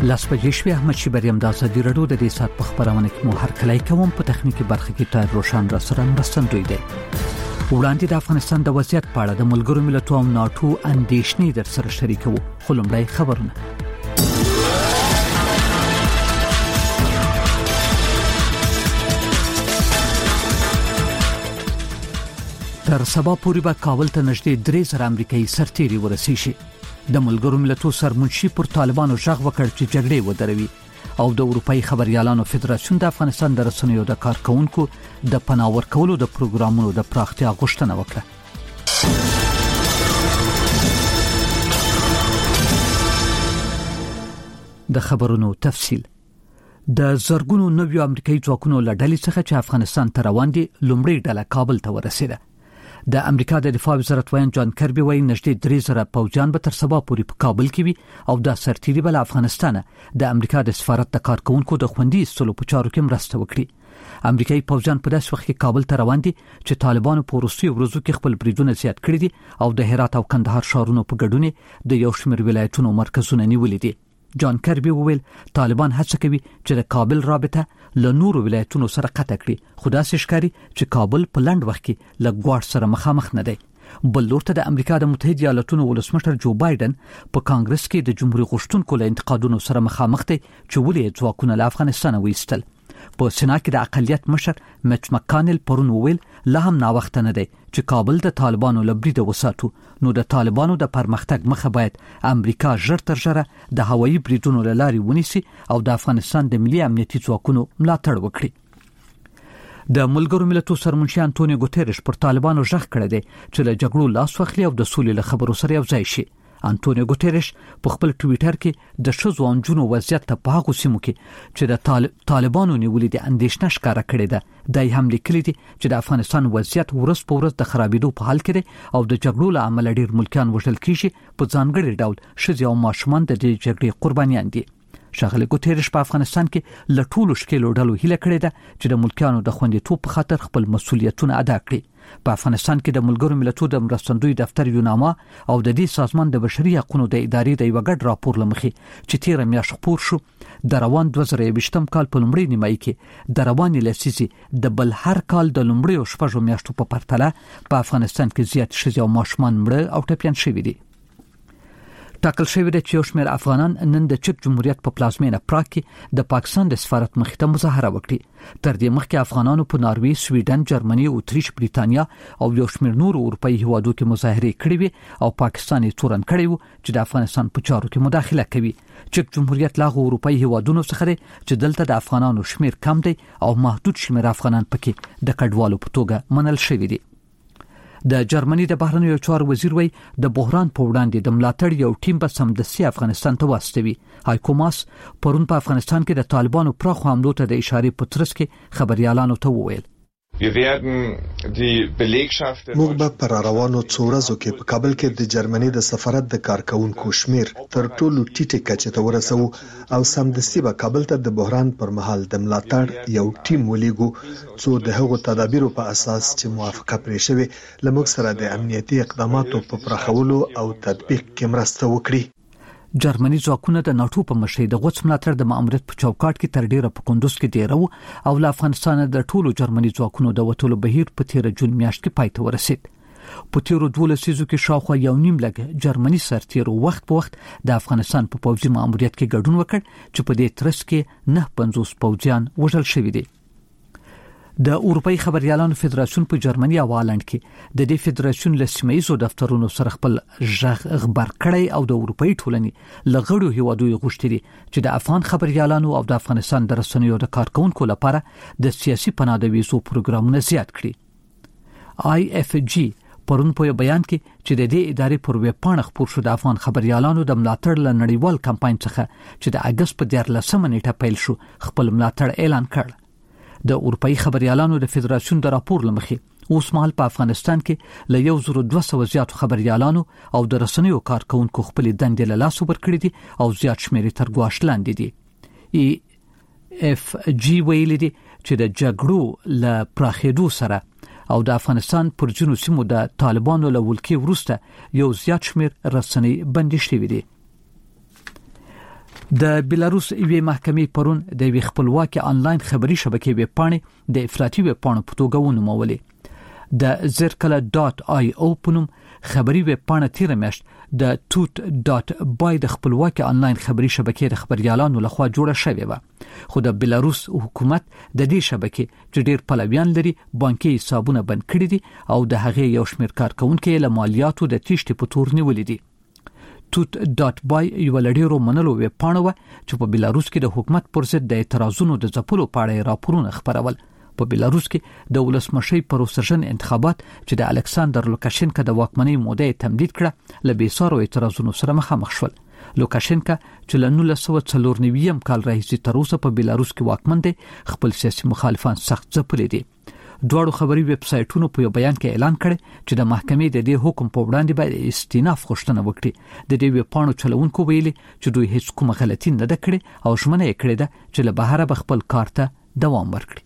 لاس بجې شوي احمد شیبریم د ازادي راډیو د دې سات په خبرونه کې مو هر کله کوم په تخنیکی برخه کې تر روشن را سره مرستندوی دی. وړاندې د افغانستان د وضعیت په اړه د ملګرو ملتونو او ناتو اندېښنې در سره شریکو. خو لومړی خبرونه. تر سبا پورې به کابل ته نږدې 3,000 امریکایي سرتیري ورسیږي. د ملګرو ملتونو سرمنشي پر طالبانو ژغ وکړ چې جګړې ودروي او د اروپאי خبريالانو فدراسیون د افغانستان د رسنیو د کارکونکو د پناه ورکولو د پروګرامونو د پراختیا غوښتنه وکړه. د خبرونو تفصیل. د زرګونو نویو امریکایي ځواکونو له ډلې څخه چې افغانستان ته روان دي لومړی ډله کابل ته ورسېده. د امریکا د دفاع وزارت وایي جان کربي وایي نږدې 3,000 پوځیان به تر سبا پورې په کابل کې وي او د سرتیري بل افغانستان د امریکا د سفارت د کارکونکو د خوندي استلو په چارو کې مرسته وکړي. امریکایي پوځیان په داسې وخت کې کابل ته روان دي چې طالبانو په وروستیو ورځو کې خپل بریدونه زیات کړي دي او د هرات او کندهار ښارونو په ګډون د یو شمېر ولایتونو مرکزونه نیولي دي. جان کربي وویل طالبان هڅه کوي چې د کابل رابطه له نورو ولایتونو سره قطع کړي، خو داسې ښکاري چې کابل په لنډ وخت کې له ګواښ سره مخامخ نه دی. بل لور ته د امریکا د متحده ایالاتونو ولسمشر جو بایدن په کانګرس کې د جمهوریت غوښتونکو له انتقادونو سره مخامخ دی چې ولې ځواکونه له افغانستان وایستل. په سنا کې د اقلیت مشر میچ مکانل پرون وویل لا هم نا وخت نه دی چې کابل د طالبانو له برید وساتو، نو د طالبانو د پرمختګ مخه باید امریکا ژر تر ژره د هوایي بریدونو له لارې ونیسي او د افغانستان د ملي امنیتي ځواکونو ملاتړ وکړي. د ملګرو ملتونو سرمنشي انټونیو ګوتيريش پر طالبانو ژغ کړی دی چې له جګړو لاس واخلي او د سولې له خبرو سره یو ځای شي. انټونیو ګوتيريش په خپل ټویټر کې د ښځو او نجونو وضعیت ته په هغو سیمو کې چې د طالبانو نیولې د اندېښنه ښکاره کړې ده دای هم لیکلي دي چې د افغانستان وضعیت ورځ په ورځ د خرابېدو په حال کې دی او د جګړو له امله ډېر ملکیان وژل کیږي، په ځانګړي ډول ښځې او ماشومان د دې جګړې قربانیان دي. ښاغلي ګوتيريش په افغانستان کې له ټولو ښکېلو ډلو هیله کړې ده چې د ملکیانو د خوندیتوب په خاطر خپل مسؤلیتونه ادا کړي. په افغانستان کې د ملګرو ملتونو د مرستندوی دفتر یوناما او د دې سازمان د بشري حقوقو د ادارې د یو ګډ راپور لمخې چې 13 میاشتې خپور شو د روان 2020 کال په لومړۍ نیمایي کې د رواني لسیسي د بل هر کال د لومړۍ 6 میاشتو په پرتله په افغانستان کې زیات ښځې او ماشومان مړه او ټپیان شوي دي. ټاکل شوی دی چې یو شمېر افغانان نن د چک جمهوریت په پلازمینه پراګ کې د پاکستان د سفارت مخې ته مظاهره وکړي. تر دې مخکې افغانانو په ناروې، سویډن، جرمني، اتریش، بریتانیا او یو شمېر نور اروپאי هیوادو کې مظاهرې کړې وي او پاکستان یې تورن کړی و چې د افغانستان په چارو کې مداخله کوي. چک جمهوریت لاغو اروپאי هیوادونو څخه دی چې دلته د افغانانو شمېر کم دی او محدود شمېر افغانان پکې د کډوالو په توګه منل شوي دي. د جرمني د بهرنیو چارو وزیر وی د بحران په وړاندې د ملاتړ یو ټیم به سمدستي افغانستان ته واستوي. هایکو ماس پرون په افغانستان کې د طالبانو پراخ حملو ته د اشارې په ترڅ کې خبريالانو ته وویل موږ به پر روانو څو ورځو کې په کابل کې د جرمني د سفارت د کارکونکو شمیر تر ټولو ټیټه کچه ته ورسوو او سمدستي به کابل ته د بحران پر مهال د ملاتړ یو ټیم ولېږو څو د هغو تدابیرو په اساس چې موافقه پرې شوې لمږ سره د امنیتي اقداماتو په پراخولو او تطبیق کې مرسته وکړي. جرمني ځواکونه د ناتو په مشرۍ د غوڅ ملاتړ د ماموریت په چوکاټ کې تر ډیره په کندوز کې ډیرو او له افغانستان د ټولو جرمني ځواکونو د وټولو بهیر په 13 جون میاشت کې پای ته ورسید. په تیرو 12 لسیزو کې شاوخوا یو نیم لګ جرمني سرتیرو وخت په وخت د افغانستان په پوځي ماموریت کې ګډون وکړ چې په دې ترڅ کې 950 پوځیان وژل شوي دي. د اروپאי خبريالانو فدراسیون په جرمني او هالند کې د دې فدراسیون له سیمایي دفترونو سره خپل ژغ خبر کړی او د اروپאי ټولنې لغړو هیوادوي غوښتي چې د افغان خبريالانو او د افغانستان د رسنیو د کارکونکو لپاره د سیاسي پناه د ویزو پروګرامونه زیات کړي. IFG پرون په بیان کې چې د دې ادارې پر ویب پاڼه خپور شو د افغان خبريالانو د ملاتړ له نړیوال کمپاین څخه چې د اگست په 14 نیټه پیل شو خپل ملاتړ اعلان کړ. د اروپאי خبريالانو د فدراسیون د راپور لمخې اوس مهال په افغانستان کې له 1200 زیاتو خبريالانو او د رسنیو کارکونکو خپل دندې له لاس ورکړي دي او زیات شمېر تر ګواښ لاندې دي. EFG ویلي دي چې د جګړو له پراخېدو سره او د افغانستان پر ځینو سیمو د طالبانو له ولکې وروسته یو زیات شمېر رسنۍ بندي شوي دي. د بیلاروس یوې محکمې پرون د یوې خپلواکي انلاین خبري شبکې ویب پاڼې د افراطي ویب پاڼو په توګه ونومولې. د zirkala.io په نوم خبري ویب پاڼه تیر میاشت د tut.by د خپلواکي انلاین خبري شبکې د خبريالانو لخوا جوړه شوې و. خو د بیلاروس حکومت د دې شبکې چې ډېر پلویان لري بانکي حسابونه بند کړي دي او د هغې یو شمېر کارکونکو له مالیاتو د تیښتې په تور نیولې دي. tut.by یو لړیرو منلو ویب پاڼه و چې په بیلاروس کې د حکومت پر ضد د اعتراضونو د ځپلو په اړه راپورونه خپرول. په بیلاروس کې د ولسمشي پروسژن انتخابات چې د الکساندر لوکاشینکا د واکمنۍ موده تمدید کړه له بیسارو اعتراضونو سره مخامخ شول. لوکاشینکا چې له 1994 کال راهیسې تر اوسه په بیلاروس کې واکمن دی خپل سیاسي مخالفان سخت ځپلي دي. دواړو خبري ویب سایټونو په یو بیان کې اعلان کړی چې د محکمې د دې حکم په وړاندې باید استیناف غوښتنه وکړي. د دې ویب پاڼو چلوونکو ویلي چې دوی هیڅ کومه غلطي نه ده کړې او ژمنه یې کړې ده چې له بهره به خپل کار ته دوام ورکړي.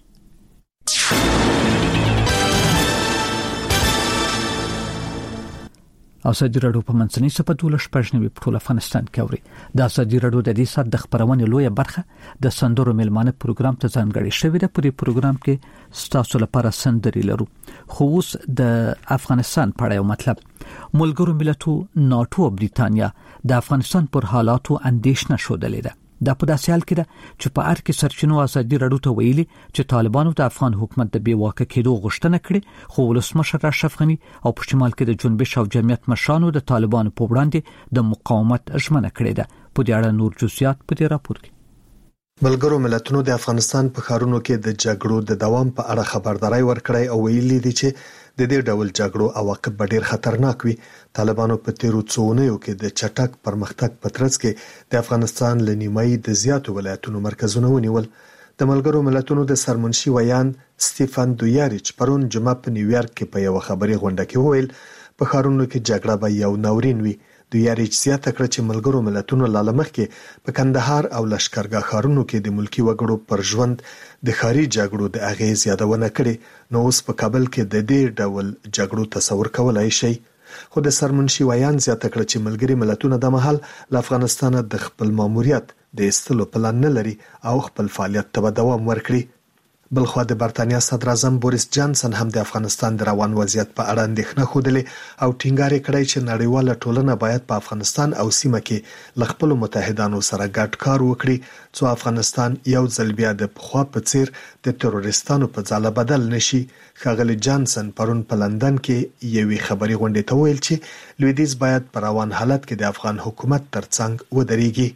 اسادي رادیو په منځنۍ صفه 12 په ټول افغانستان کې اوري. د اسادي رادیو د دې سات د خبرونې لویه برخه د سندرو ملمانه پروګرام ته ځانګړې شوې ده. په دې پروګرام کې ستاسو لپاره سندري لرو. خو اوس د افغانستان په اړه یو مطلب. ملګرو ملتونو ناتو او بریتانیا د افغانستان پر حالاتو اندېښنه شودلې ده. دا په داسې حال کې ده چې په اړ کې سرچینو اسادي رادیو ته ویلي چې طالبانو د افغان حکومت د بیواکه کېدو غوښتنه کړې خو ولسمشر اشرف غنی او په شمال کې د جنبش او جمعیت مشرانو د طالبانو په وړاندې د مقاومت ژمنه کړې ده. په دې اړه نور جزئیات په دې راپور کې. ملګرو ملتونو د افغانستان په ښارونو کې د جګړو د دوام په اړه خبرداري ورکړې او ویلي دي چې د دې ډول جګړو عواقب ډېر خطرناک وي. طالبانو په تیرو څو اونیو کې د چټک پرمختګ په ترڅ کې د افغانستان له نیمایي د زیاتو ولایتونو مرکزونه ونیول. د ملګرو ملتونو د سرمنشي ویان سټيفن دویاریچ پرون جمعه په نیویارک کې په یو خبري غونډه کې وویل په ښارونو کې جګړه به یو ناورین وي. دویاریچ زیاته کړه چې ملګرو ملتونو لاله مخکې په کندهار او لشکرګاه ښارونو کې د ملکی وګړو پر ژوند د ښاري جګړو د اغیز یادونه کړې. نو اوس په کابل کې د دې ډول جګړو تصور کولای شي. خو د سرمنشي ویان زیاته کړه چې ملګري ملتونه د محل له افغانستان د خپل ماموریت د استلو پلان نه لري او خپل فعالیت ته دوام ورکړي. بلخو د برتانیا صدر اعظم بوریس جانسن هم د افغانستان د روان وضعیت په اړه اندېښنه خوده او ټینګار کړی چې نړیواله ټولنه باید په افغانستان او سیمه کې ل خپل متحدانو سره ګډ کار وکړي څو افغانستان یو ځل بیا د پخوا په څیر د تروریستانو په ځاله بدل نشي. ښاغلی جانسن پرون په لندن کې یوې خبري غونډې ته ویل چې لویدیځ باید په روان حالت کې د افغان حکومت ترڅنګ ودرېږي.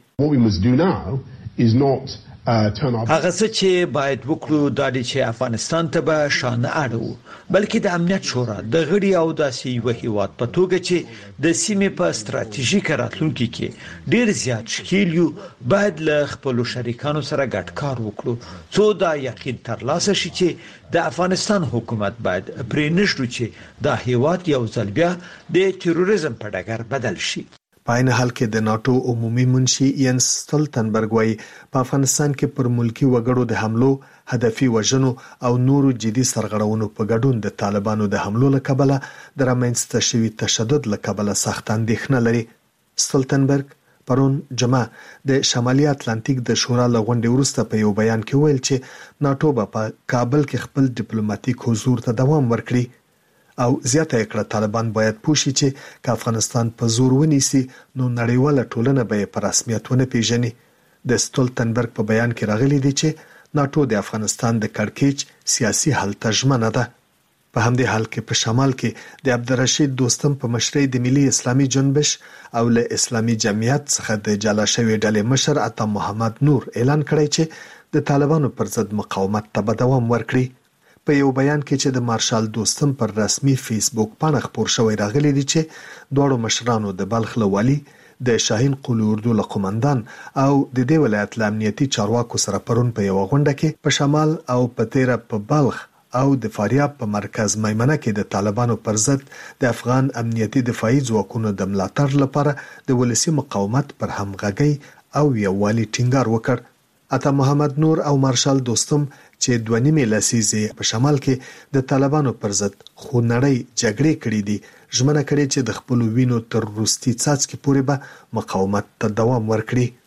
هغه څه چې باید وکړو دا دی چې افغانستان ته به شان اړو بلکې د امنیت شورا د غړي او داسې یو هیواد په توګه چې د سیمې په ستراتیژیک راتلونکي کې ډیر زیات شکیل یو باید له خپل شریکانو سره ګډ کار وکړو څو دا یقین ترلاسه شي چې د افغانستان حکومت باید پرې نشو چې دا هیواد یو ځل بیا د تروریزم په ډګر بدل شي. په عین حال کې د ناتو عمومي منشي ینس ستولتنبرګ وايي په افغانستان کې پر ملکی وګړو د حملو هدفي وژنو او نورو جدي سرغړونو په ګډون د طالبانو د حملو له کبله د رامنځته شوي تشدد له کبله سخت اندېښنه لري. ستولتنبرګ پرون جمعه د شمالي اتلانتیک د شورا له غونډې وروسته په یو بیان کې ویل چې ناتو په کابل کې خپل ډیپلوماټیک حضور ته دوام ورکړي او زیاته کړه طالبان باید پوښي چې که افغانستان په زور ونیسي نو نړیواله ټولنه به په رسمیت ونه پیژني. د ستولتنبرګ په بیان کې راغلي دي چې ناتو د افغانستان د کړکېچ سیاسي حل ته ژمنه ده. په همدې حال کې په شمال کې د عبدالرشید دوستم په مشرۍ د ملي اسلامي جنبش او له اسلامي جمعیت څخه د جلا شوی ډلې مشر عطا محمد نور اعلان کړی چې د طالبانو پر ضد مقاومت ته به دوام ورکړي. په یو بیان کې چې د مارشال دوستم پر رسمي فیسبوک باندې خبر شوی راغلی دی چې دوه مشرانو د بلخ له والی د شاهین قلی اردو له قومندان او د دې ولایت له امنیتي چارواکو سره پرون په یو غونډه کې په شمال او په تیره په بلخ او د فاریاب په مرکز میمنه کې د طالبانو پر ضد د افغان امنیتي دفاعي ځواکونو د ملاتړ لپاره د ولسی مقاومت پر همغږي او یووالي ټینګار وکړ. عطا محمد نور او مارشال دوستم چې 2.5 لسیزې په شمال کې د طالبانو پر ضد خونړۍ جګړې کړې دي ژمنه کړې چې د خپل وینو تر وروستي څاڅکي پورې به مقاومت ته دوام ورکړي.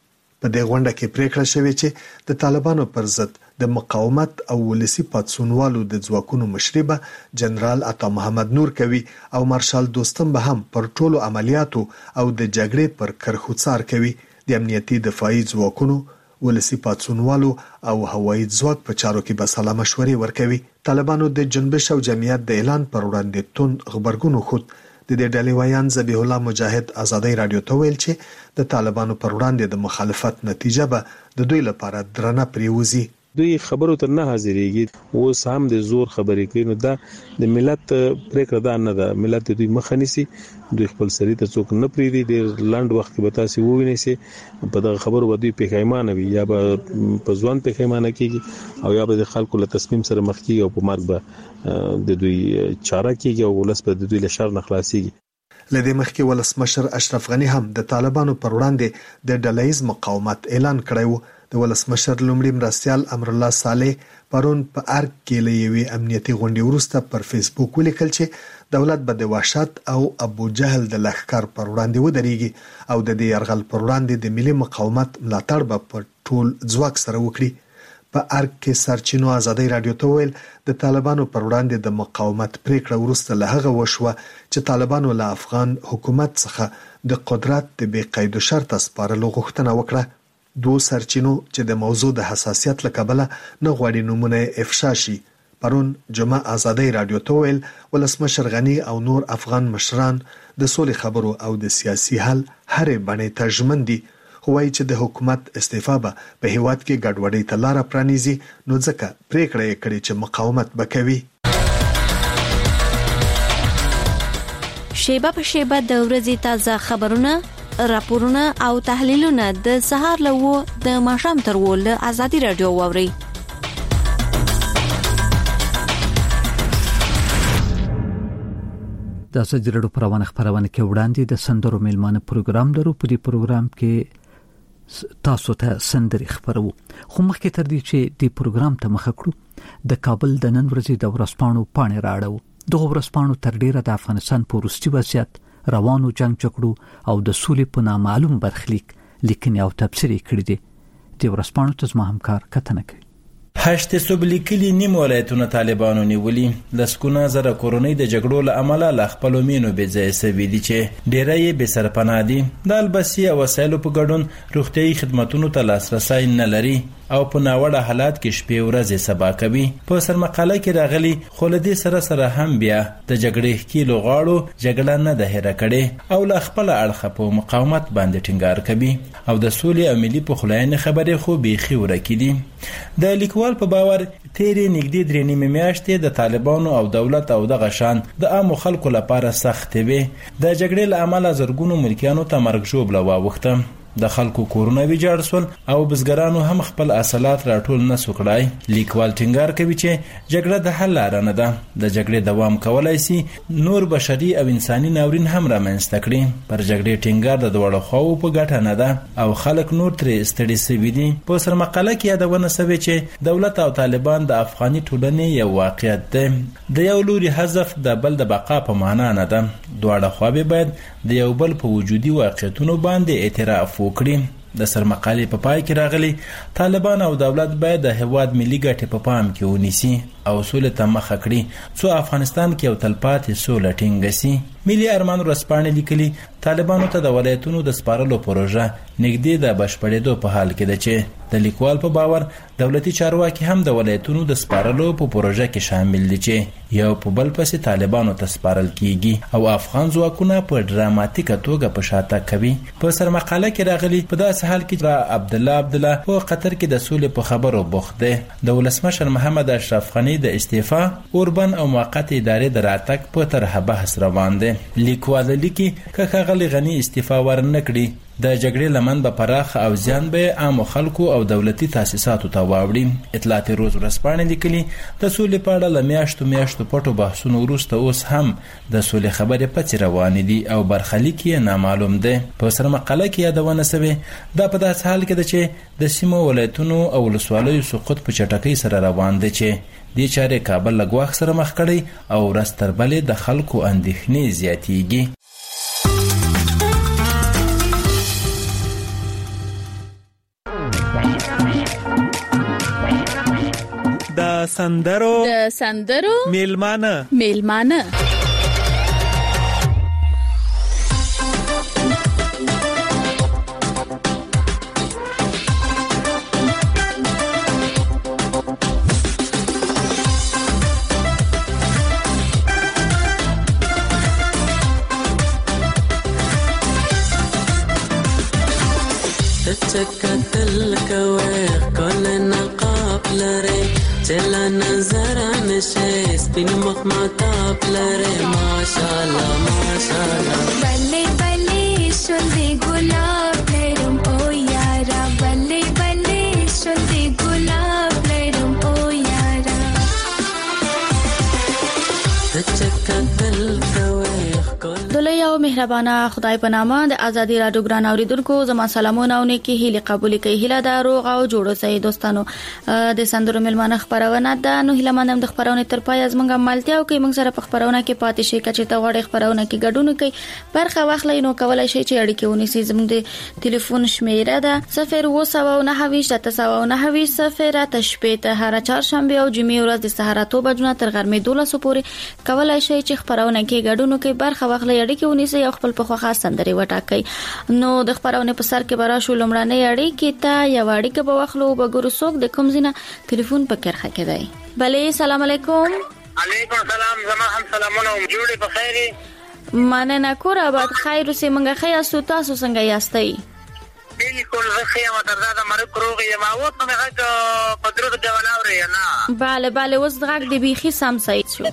په دې غونډه کې پریکړه شوې چې د طالبانو پر ضد د مقاومت او ولسی پاتسونوالو د ځواکونو مشري به جنرال عطا محمد نور کوي او مارشال دوستم به هم پر ټولو عملیاتو او د جګړې پر کرخو څار کوي. د امنیتي دفاعي ځواکونو ولسی پاتسونوالو او هوایي ځواک په چارو کې به سلا مشورې ورکوي. طالبانو د جنبش او جمعیت د اعلان پر وړاندې تون خبرګون خود د دې ډلې ویان ذبیح الله مجاهد آزادۍ رادیو ته ویل چې د طالبانو پر وړاندې د مخالفت نتیجه به د دوی لپاره درنه پریوزي. دوی خبرو ته نه حاضرېږي، اوس هم د زور خبرې کوي. نو دا د ملت پریکړه ده نه ده، ملت دوی مخه نیسي، دوی خپل سری ته څوک نه پریدي. ډېر لنډ وخت کې به تاسو ووینئ چې په دغه خبرو به دوی پښیمانه وي، یا به په ځوان پښیمانه کیږي او یا به د خلکو له تصمیم سره مخ کیږي او په مرګ به د دوی چاره کیږي او ولس به د دوی له شر نه خلاصيږي. لدې مخکې ولسمشر اشرف غنی هم د طالبانو پر وړاندې د ډلهیز مقاومت اعلان کړی و. د ولسمشر لومړي مرستیال امر الله صالح پرون په ارګ کې له یوې امنیتي غونډې وروسته پر فیسبوک ولیکل چې دولت به د وحشت او ابو جهل د لښکر پر وړاندې ودرېږي او د دې يرغل پر وړاندې د ملي مقاومت ملاتړ به په ټول ځواک سره وکړي. په ارګ کې سرچینو آزادۍ رادیو ته ویل د طالبانو پر وړاندې د مقاومت پریکړه وروسته له هغه وشوه چې طالبانو له افغان حکومت څخه د قدرت د بې قید شرط سپارلو غوښتنه وکړه. دوه سرچینو چې د موضوع د حساسیت لکبله نه غواړي نمونه افشا شي پرون جمعه آزادۍ رادیو ته ویل ولسمشر غنی او نور افغان مشران د سولې خبرو او د سیاسي حل هرې بڼې ته ژمن دي. خو وايي چې د حکومت استعفا به په هیواد کې ګډوډۍ ته لار پرانیزي، نو ځکه پریکړه یې کړې چې مقاومت وکوي. شیبه په شیبه د ورځې تازه خبرونه، راپورونه او تحلیلونه د سهار له د ماښام تر ول آزادي رادیو ووري. د سجرړو پروانه خبرونه کې وړاندې د سندرو میلمانه پروګرام درو. په دې پروګرام کې تاسو ته سندري خبرو. خو مخکې تر دې چې د پروګرام ته مخ کړو د کابل د نن ورځې د ورځپاڼو پاڼې راړو. د ورځپاڼو تر ډیره د افغانستان په وروستي وضعیت، روانو جنگ جګړو او د سولې په نامعلوم برخلیک لیکنې او تبصرې کړې دي. د ورځپاڼو ته زما همکار کتنه کوي. هشت صوب لیکلي نیم ولایتونه طالبانو نیولي. لسکونه زره کورنۍ د جګړو له امله له خپلو مینو بې ځایه سوي دي چې ډیری یې بې سرپناه دي. د البسي او وسایلو په ګډون روغتیایي خدمتونو ته لاسرسی نه لري او په ناوړه حالات کې شپې ورځې سبا کوي. په سرمقاله کې راغلي خو له دې سره هم بیا د جګړې ښکیلو غاړو جګړه نه ده هېره کړې او له خپله اړخه په مقاومت باندې ټینګار کوي او د سولې او ملي پخلاینې خبرې خو بیخي ورکې دي. د لیکوال په باور تیرې نږدې 3 میاشتې د طالبانو او دولت او دغه شان د عامو خلکو لپاره سختې وې. د جګړې له امله زرګونو ملکیانو ته مرګ ژوبله واوښته. د خلکو کورونه ویجاړ سول او بزګرانو هم خپل حاصلات راټول نه سو کړای. لیکوال ټینګار کوي چې جګړه د حل لاره نه ده. د جګړې دوام کولای شي نور بشري او انساني ناورین هم رامنځته کړي. پر جګړې ټینګار د دوړو خواو په ګټه نه ده او خلک نور ترې ستړي شوي دي. په سرمقاله کې یادونه شوې چې دولت او طالبان د افغاني ټولنې یو واقعیت دی. د یو لوري حذف د بل د بقا په معنا نه ده. دواړه خواوې باید د یو بل په وجودي واقعیتونو باندې اعتراف وکړي. د سرمقالې په پای کې راغلي طالبان او دولت باید د هیواد ملي ګټې په پام کې ونیسي او سولې ته مخه کړي څو افغانستان کې یو تلپاتې سوله ټینګه سي. ملي ارمان ورځپاڼې لیکلي طالبانو ته د ولایتونو د سپارلو پروژه نږدې د بشپړېدو په حال کې ده چې د لیکوال په باور دولتي چارواکي هم د ولایتونو د سپارلو په پروژه کې شامل دي چې یو په بل پسې طالبانو ته سپارل کیږي او افغان ځواکونه په ډراماتیکه توګه په شاته کوي. په سرمقاله کې راغلي په داسې حال کې چې عبدالله په قطر کې د سولې په خبرو بوخت دی. د ولسمشر محمد اشرف غنی د استعفا اوربن او موقت ادارې د راتګ په طرحه بحث روان دی. لیکوال لیکي که ښاغلی غنی استعفا ورنکړي د جګړې لمن به پراخ او زیان به عامو خلکو او دولتي تاسیساتو ته واوړي. اطلاعات روز ورځپاڼې لیکلي د سولې په اړه له میاشتو پټو بحثونو وروسته اوس هم د سولې خبرې پڅې روانې دي او برخلیک یې نامعلوم دی. په سرمقاله کې یادونه شوې دا په داسې حال کې ده چې د سیمو ولایتونو او ولسوالیو سقوط په چټکۍ سره روان دی چې دې چارې کابل له ګواښ سره مخ کړی او ورځ تر بلې د خلکو اندېښنې زیاتېږي. سندرو میلمانه تل کوي کله نقاب لري چل نظر نشه سپین مخ ماتاب لري ماشاءالله ماشاءالله بلې بلې شوندې ګلاب لرم او یارا بلې بلې شوندې ګلاب لرم او یارا تل کوي دلې او مهربانه خدای په نامه د ازادي رادیو ګران اوریدونکو زما سلامونه او نیکی هیله قبول کړئ. هیله دا روغ او جوړ اوسئ دوستانو. د سندرو ملمانه خبرونه ده نو هیله مندم د خبرونه تر پای از مونږه ملتیا او کوي مونږ سره په خبرونه کې پاتې شي کچې ته وړي خبرونه کې ګډون کوي برخه واخلئ نو کولای شئ چې اړیکه ونیسئ. زموږ د ټلیفون شمیره ده 02920 هر چهارشنبه او جمعې ورځ د سهار 8 بجو تر غرمې 12 پورې کولای شئ چې خبرونه کې ګډون کوي برخه واخلئ اړیکه ونیسئ او خپل په خوخه سندري وټاکئ. نو د خبرونه په سر کې برا شو لمړنۍ اړیکه ته یا اړیکه په واخلو وګورو څوک د کوم ځینه ټلیفون په کرخه کې دی. بله سلام علیکم. علیکم السلام. زما هم سلامونه جوړې په خیر. مننه کور آباد خیر اوسې منګه خیا سو تاسو څنګه یاستئ؟ بالکل زخه ما تر دا مرګ روغي ما وته مغه قدرت دیولاوري نه. bale bale اوس دغه د بيخي سم صحیح شو.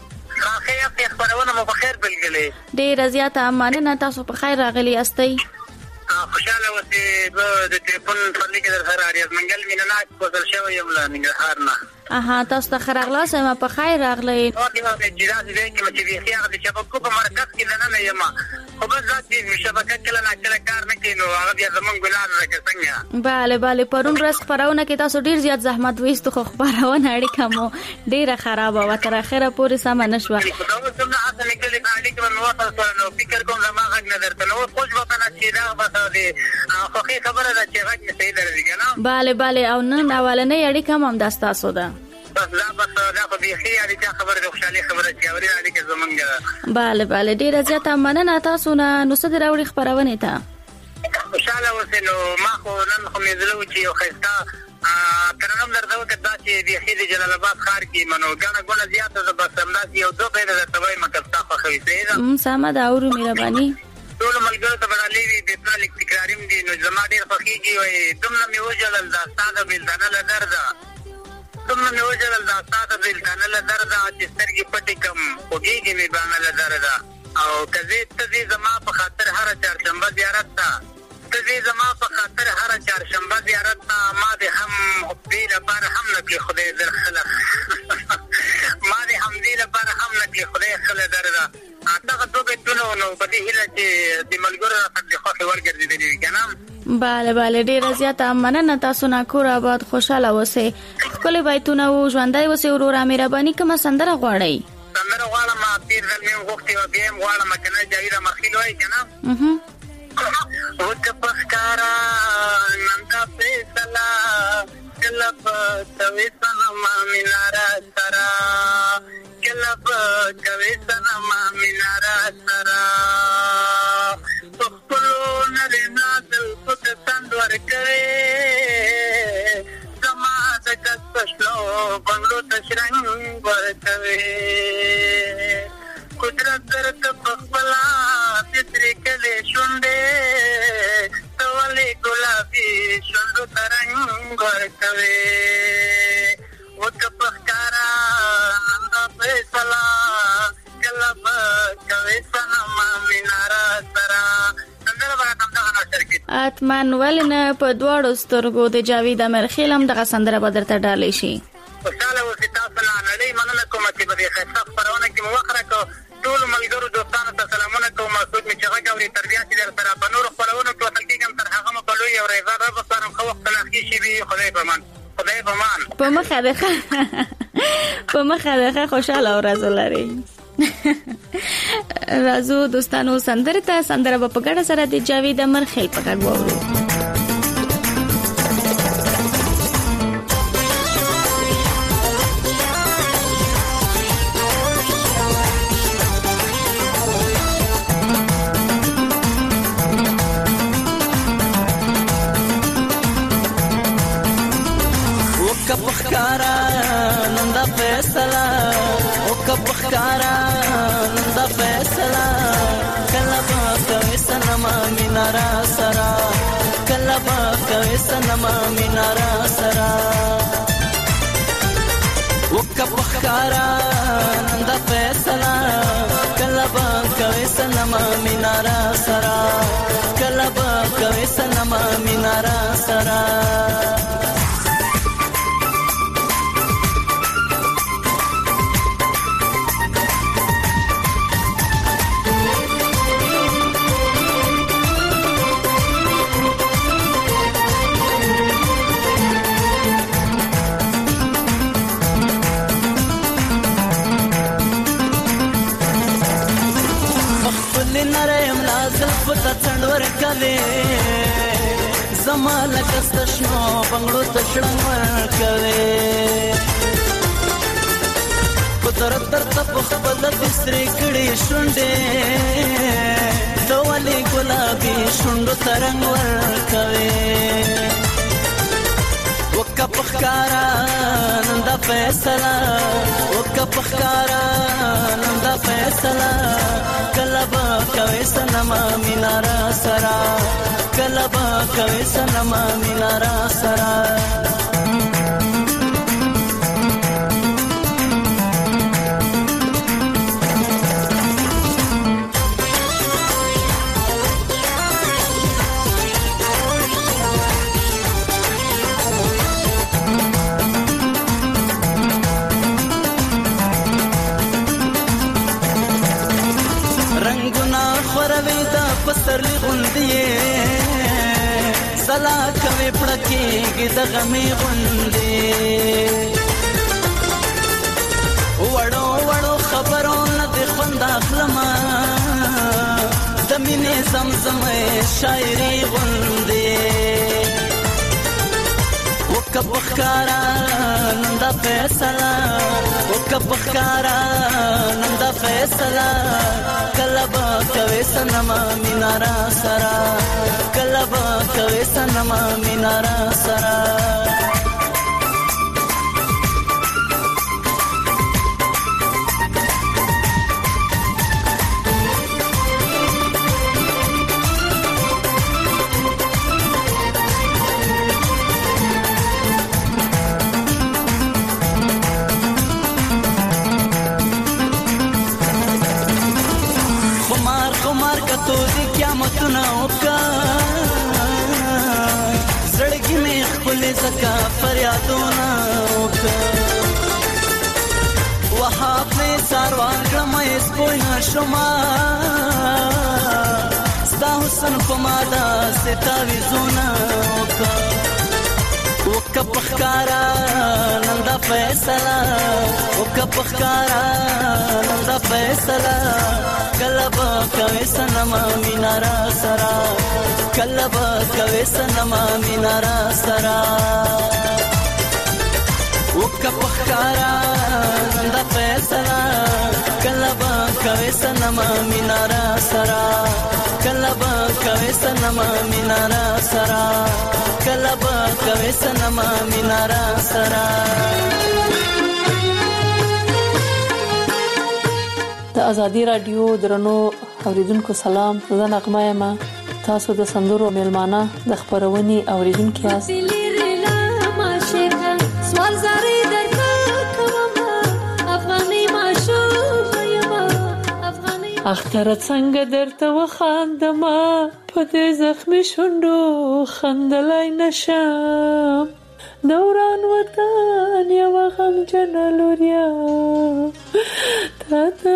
خیر خبرونه مو په خیر بلګلې. ډیر زیاته مننه تاسو په خیر راغلی یاستئ. خوشاله اوسئ. د ټلیفون په لګي در سره اړیز منګل مینه نه کوتل شوی یم لا نګهار نه. تاسو ته خراغلا سم په خیر راغلی. او د جیرات دې کې چې بيخي هغه چې په کومه مرکز کې نه یم خو بس ذاتي شبکه کله نه کله کار نه کوي نو هغه بیا زمونږ ګلان راکڅنګ. bale پرون ورځ خبرونه کې تاسو ډیر زیات زحمت وېستو خو خبرونه اړیکه مو ډیره خراب و تر اخره پورې سم نه شو. دا څنګه حسن کې د اړیکه مو وصل نو فکر کوم زما غږ نه درته نو خوش وطن چې دا بس دې خو خبره ده چې غږ نه صحیح درځي کنه. bale او نن اولنې اړیکه هم داستا سو ده. بس دا په بيخي اړیکه خبره د خوشالي خبره چې اوري اړیکه زمونږ. bale ډیر زیاته مننه تاسو نه نو څه دراوړي خبرونه ته. خوشاله اوسئ. نو ما خو نن خو مزلو چې یو خستا ترنم درته وکړه چې بيخي د جلال آباد ښار کې منو غاڼه ګونه زیاته ده بس همداسې یو دوه پیدا درته وایم مکستا خوښوي صحیح سمه ده اورو مهرباني. ټول ملګرو ته بدلې وي د پلان تکراریم دي نو زما ډېر خوښیږي وای دومره مې وجلل دا ساده بلدانه له درده دومره مې وجلل دا ساده بلدانه له درده چې سترګې پټې کم خوږیږي مې بانه له درده او کزې ته زما په خاطر هر چهارشنبه زیارت ته ته زما په خاطر هر چهارشنبه زیارت ته ما دې هم دې لپاره هم نکړي خدای در خلق ما دې هم دې لپاره هم نکړي خدای خلق درده هغه دوه ټول نو په دې هله چې د ملګرو سره د خوښ ورګرځېدلې کنه. bale ډیر زیاته مننه تاسو نه کور آباد خوشاله اوسئ. خپل بایتونه او ژوندۍ اوسئ ورور مهرباني کوم سندره غواړئ؟ سندره غواړم پیر زلمیم وختي او بیم غواړم کنه جاوید مخیل وای کنه. وک پخکارا نندا فیصلا کلب کوي سنم مینارا سرا کلب کوي سنم مینارا سرا خپلو نلینا دل پت سندور کوي زما د کښلو بنگلو تشرنګ ور کوي قدرت درته خپلا فطری کله شونډه تولې ګلابي شوندو ترنګ ور کوي وک پخکارا نندا فیصلا کلب کوي سنم مینارا سرا. اتمن ولنه په دواړو سترګو د جاوید امرخیل هم دغه سندره به درته ډالې شي. خوشاله اوسئ. تاسو نه نړۍ مننه کوم چې په دې ښایسته خپرونه کې مو وخت راکړو. ټول ملګرو دوستانو ته سلامونه کوم. مسعود مې چې غږ اوري تربیه چې در سره په نورو خپرونو کې وصل کېږم تر هغه مو په لوی او رضا رب سپارم. ښه وخت تلاښي شي وي. خدای پامان په مخه ده خوشاله ورځ ولرئ. رازو دوستانو سندره به په ګډه سره د جاوید امرخیل په غږ وورو. نن دا فیصله وکړه ښکارا نن دا فیصله کله به کوي سنما مینا را سره کله به کوي سنما مینا را سره وکړه ښکارا نن دا فیصله کله به کوي سنما مینا را سره کله به کوي سنما مینا را سره پتا څنډور کوي زما لکه ستشنو بنگړو تشړنګ ور کوي قدرت درته په خپل بسرې کړي شونډې دوالي ګلابي شونډو ترنګ ور کوي وکړه ښکارا نن دا فیصله وکړه ښکارا نن دا فیصله کله به کوي سنما مینا را سره کله به کوي سنما مینا را سره پسرلی غوندې سلا کوي پړکیږي د غمې غوندې وړو وړو خبرونه د خوند اخلمه د مینې زمزمې شاعري غوندې وکړه ښکارا نن دا فیصله وکړه ښکارا نن دا فیصله کله به کوي سنما مینا را سره کله به کوي سنما مینا را سره قیامتونه وکړه زړګي مې خپل زکه فریادونه وکړه وهاب مې ساروان کړم سپوږمۍ شما ستا حسن په ماده ستاویزونه وکړه وکړه ښکارا نن دا فیصله وکړه ښکارا نن دا فیصله کله به کوي سنما مینا را سره کله به کوي سنما مینا را سره وکړه ښکارا نن دا فیصله کله به کوي سنما مینا را سره کله به کوي سنما مینا را سره کله به کوي سنما مینا را سره د ازادي رادیو درنو اوریدونکو سلام زه نغمه یم تاسو د سندرو میلمانه د خبرونې اوریدونکو یاست سوال زاري درته کوم افغاني معشوق یم افغاني اختر څنګه درته وخاندم په دې زخمي شونډو خندلای نشم دوران وطن یو غم جنلوریا تاته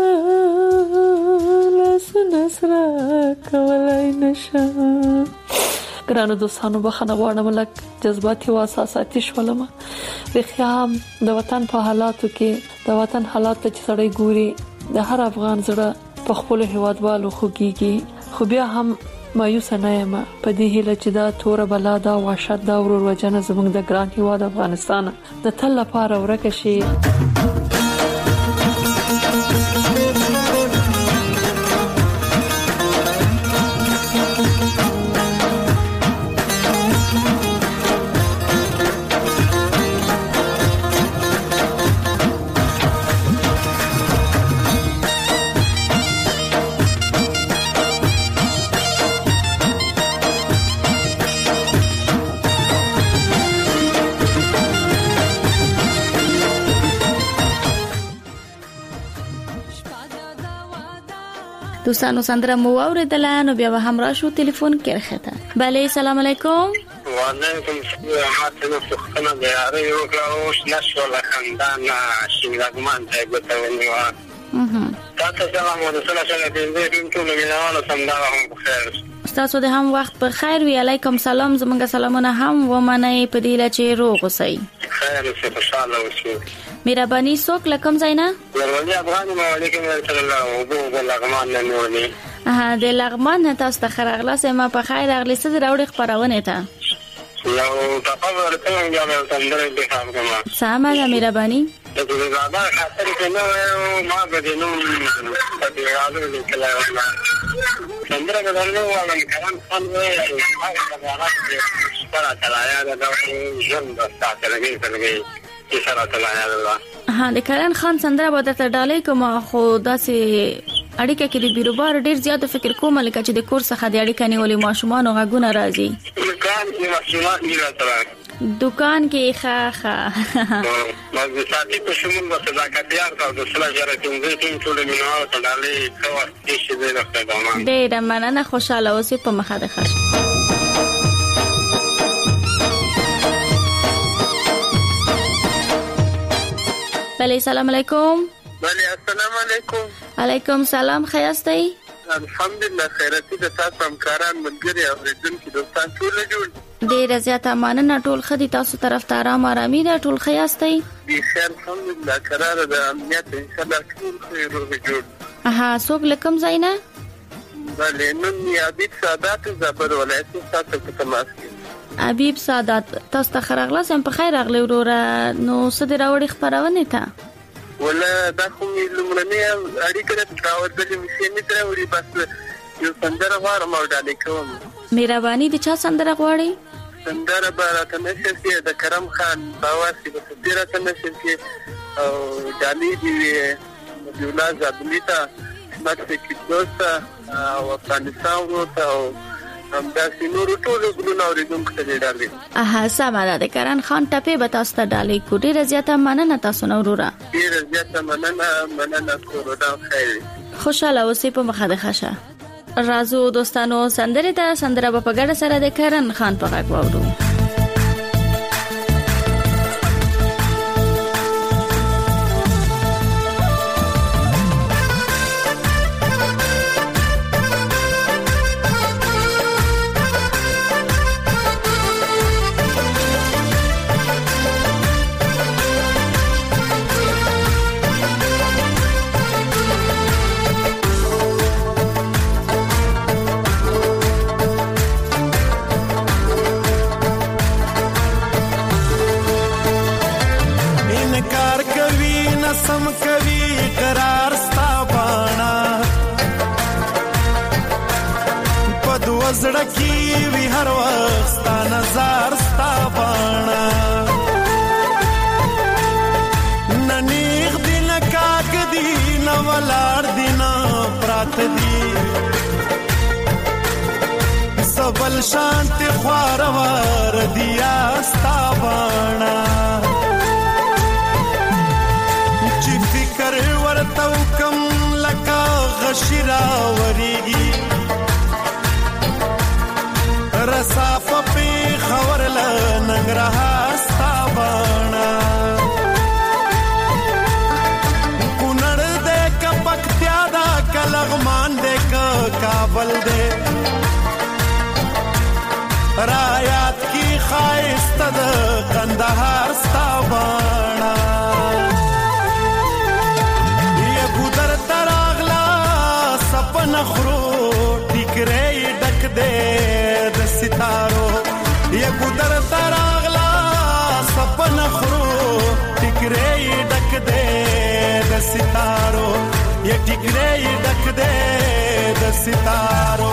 لاس نصر کولای نشم ګرانو دوستانو بخښنه غواړم لکه جذباتي او احساساتي شولم رخیام د وطن په حالاتو کې د وطن حالات چې سړی ګوري د هر افغان زړه په خپل هیوادوالو خوږيږي خو بیا هم مایوس نه یم په دې هیله چې دا تور بلا دا وحشت دا ورور وجنه زموږ د ګران هیواد افغانستان د تل لپاره ورکه شي دوستانو سندره مو اوریدله نو بیا به هم راشو ټلیفون کې راخته. بله السلام علیکم. وعلیکم السلام. ماته څنګه د یاري یو کاوش نشو لخندان شینګمان ته ګټونی تاسو سلام ورسره دې ټول مینوالو سمدا هم بخیر. تاسو د هم وخت په خیر وی. علیکم سلام. زمونږ سلامونه هم و منئ په دې چې روغ اوسئ. خیر اوسئ خوشاله اوسئ. مهرباني څوک لکم زینا؟ ورولي افغان علیکم السلام وبو لغمان نورني. د لغمان تاسو ته خراغلا سم په خیر اغلی څه راوړي خبرونه ته. یو تاسو ورته یو تندر به خام کما. سلام علیکم مهرباني. د زړه خاطر کې نو ما به نو په دې حالو کې کلاوه څنګه غواړم ولې کلام خان وې هغه راځي سره تلایا دا ژوند ستاسو لګي چې سره تلایا ها د کلام خان څنګه به درته ډالې کوم خو داسې اړیکه کې د بیروبار ډیر زیات فکر کوم لکه چې د کور څخه د اړیکه نیولې ماشومان او غونه راځي دکان کې ماشومان نه راځي دکان کې ښه ما د ساتي په شمول د صداقت یار او د صلاح جره ټیم ټول مینوال ته ډالې څو چې دې راځي ګمان ډیر مننه خوشاله اوسې په مخه ده ښه. بله السلام علیکم. بله السلام علیکم. علیکم سلام. خیاستئ؟ الحمدلله خیرتی د تاسو همکاران ملګری او ردونکو دوستان ټول جوړ. ډیر زیاته مننه. ټول خدي تاسو طرف ته آرامي ده. ټول خیاستئ؟ بخیر الحمدلله. قرار ده امنیت ان شاء الله ټول خیر جوړ. څوک لکم زینا؟ بله نن حبیب سادات زابل ولایت تاسو ته تماس کې. حبیب سادات تاسو ته خراغلا سم په خیر اغلی وروره. نو څه دی راوړي خبرونه ته؟ ولا دا کوم لمړنی اړیکه دا ورته مشي نه تراوړي بس یو سندره غواړم او ډالې کوم. مهرباني د چا سندره غواړي؟ سندره به نشر کې د کرم خان باواسي په ستیره ته نشر کې او ډالې دی یولا زابلیتا ماته کې دوستا او افغانستان وروته او همداسې نور ټول ګلونه اوریدونکو ته ډالې. سمه ده. د کرم خان ټپې به تاسو ته ډالې کو. ډیره زیاته مننه تاسو نه وروره. ډیره زیاته مننه کورونا خیر. خوشاله اوسئ په مخه ده ښه. رازو دوستانو سندره ته سندره په ګډه سره د کرم خان په غږ واورو. زړکی وی هر وخت ستا نظر ستا باڼه ننیغ دی نه کاک دی نه ولاړ دی نه پرات دی سبل شانت خوارور دیا ستا باڼه چې فکر ورته وکم لکه غشي راوریږي رصاف پی خور لنگ رہا ستابانا کنڑ دے کا پکتیا دا کا لغمان دے کا کابل دے رایات کی خائست دا قندہار ستابانا یہ گودر تراغلا سپن خرو ٹکرے ڈک دے ستارو یہ گودر تراغلا سپن خرو ٹکرے ڈک دے د ستارو یہ ٹکرے ڈک دے د ستارو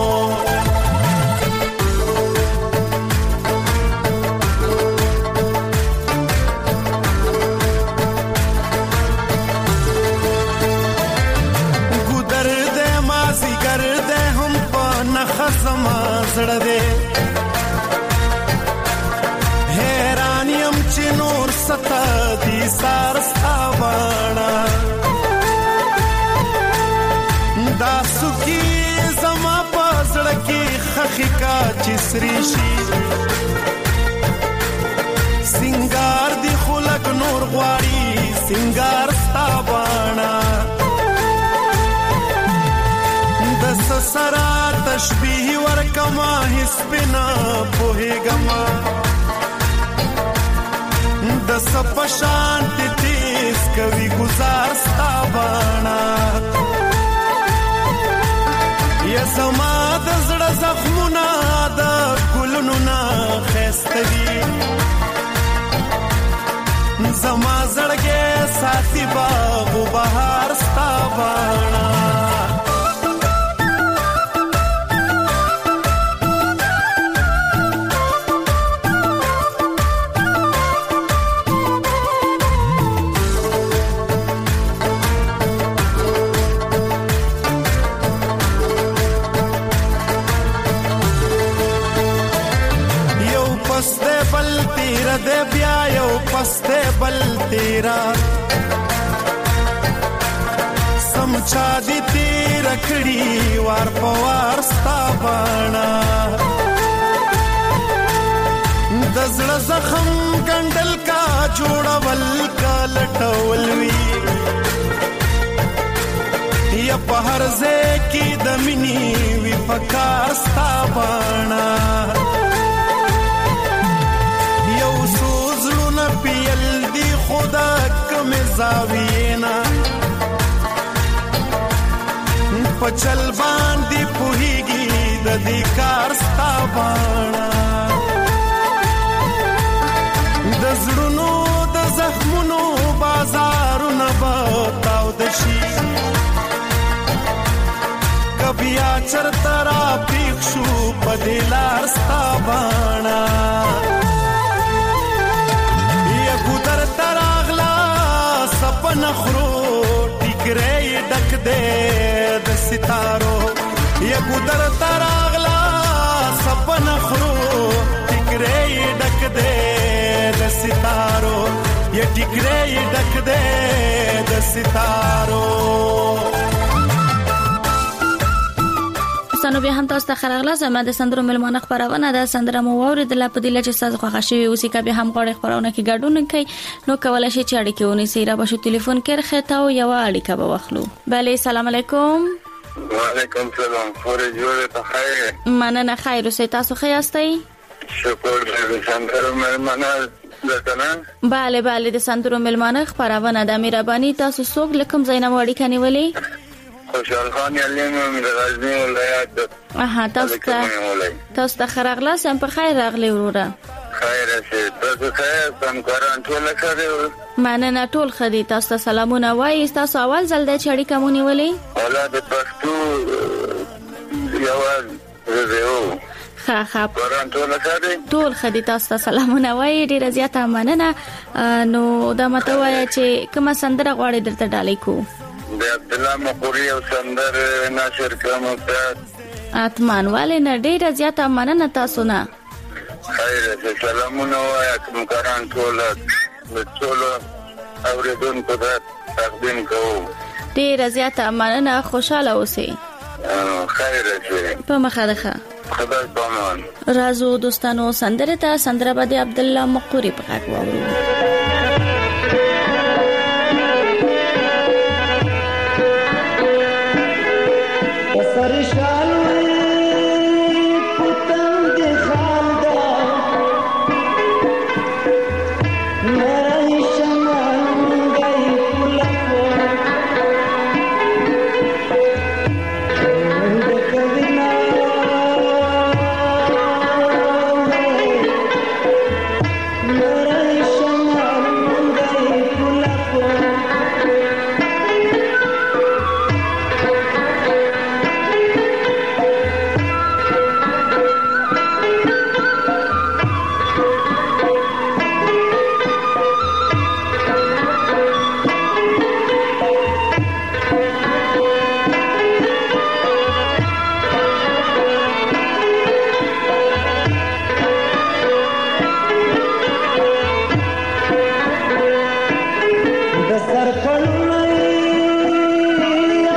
گودر دے مازی گر دے ہم پا نخزم زړه دې حیرانیم چې نور ستا دي سار ستا باڼه دا سری شي سنگار دی خلق نور غواړي سنگار ستا باڼه د سسرا تشبیه ورکما هیڅ بنا پوهېږما د سپشان تیز کوي گزار ستا باڼه یا زما د زړه زخمونه د ګلونو نه ښایسته دي زما زړګی ساتي باغ و بهار ستا باڼه د بیا یو پسته بل تیرا سمچا دی تیر کړي وار په وار ستا باڼه د زړه زخم ګنډل کا جوړول کا لټول وی یا په هر ځای کې د مینې وی پکار ستا باڼه پیل دی خدا کم زاوینا پچل باندې پوهیږي د دې کار ستا باڼه د زړونو د زخمونو بازارونه بتاو دشي کبیا چرته را پیښ شو په دلار ستا باڼه ګودر تراغلا سپن خرو ټیکرې ډک دې د ستارو یا ګودر تراغلا سپن خرو ټیکرې ډک دې د ستارو یا ټیکرې ډک دې د ستارو پښتنو بیا هم تاسو ته خراغله زما د سندرو ملمانه خبرونه د سندره مو اوریدله په دله چې تاسو خوښ شوي اوسې کبه هم غوړې خبرونه کې ګډون کوي نو کولای شئ چې اړیکه ونیسئ را بشو ټلیفون کې رخته او یو اړیکه به واخلو بله سلام علیکم وعلیکم سلام خوري جوړه ته خیر مننه خیر اوسې تاسو ښه یاستئ شکر دې سندرو ملمانه بله بله د سندرو ملمانه خبرونه د مهرباني تاسو څوک لکم زینب اړیکه نیولې خوشحال خان علیم من غزنی ولایت تاسو ته خراغله سم په خیر راغلی وروره خیر شه تاسو خیر سم کاران ټول خیر مننه ټول خدي تاسو ته سلامونه وایي تاسو اول ځل د چړی کومونی ولې اولاد پښتو یو زه ها ټول خدي تاسو ته سلامونه وایي ډیر زیاته مننه نو دا مته وایي چې کومه سندره غواړي درته ډالې کو د عبد الله مقری او سندر ناشر کوم اتمان والے نه ډیر زیاته مننه تاسو نه خیر سلامونه وایي کوم کاران ټول اوریدونکو ته تقدیم کوم ډیر زیاته مننه خوشاله اوسئ خیر شه په مخه خدای پامان رازو دوستانو سندره ته سندره باندې عبد الله مقری په غږ واورو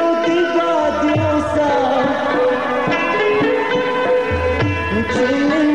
Dreaming